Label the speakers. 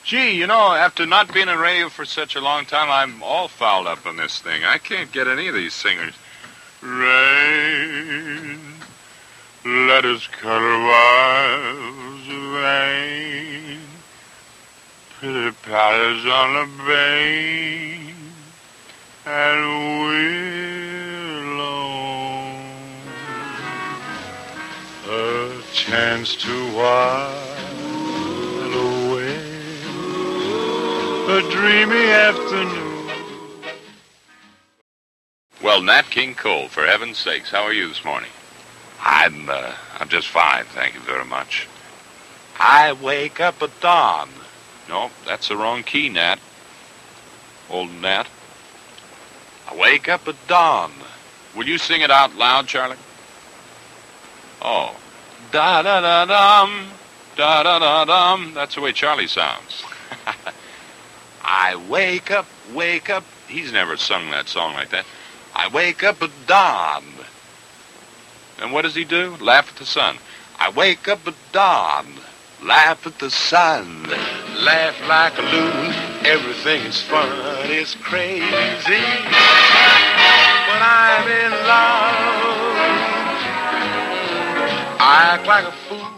Speaker 1: Gee, you know, after not being on radio for such a long time, I'm all fouled up on this thing. I can't get any of these singers. Rain, let us color wiles of rain. Pretty patters on the bay, and we're alone. A chance to while away a dreamy afternoon. Well, Nat King Cole, for heaven's sakes, how are you this morning?
Speaker 2: I'm just fine, thank you very much.
Speaker 1: I wake up at dawn. No, that's the wrong key, Nat. Old Nat. I wake up at dawn. Will you sing it out loud, Charlie? Oh. Da-da-da-dum, da-da-da-dum. That's the way Charlie sounds. I wake up. He's never sung that song like that. I wake up at dawn. And what does he do? Laugh at the sun. I wake up at dawn. Laugh at the sun. Laugh like a loon. Everything is fun. It's crazy. When I'm in love, I act like a fool.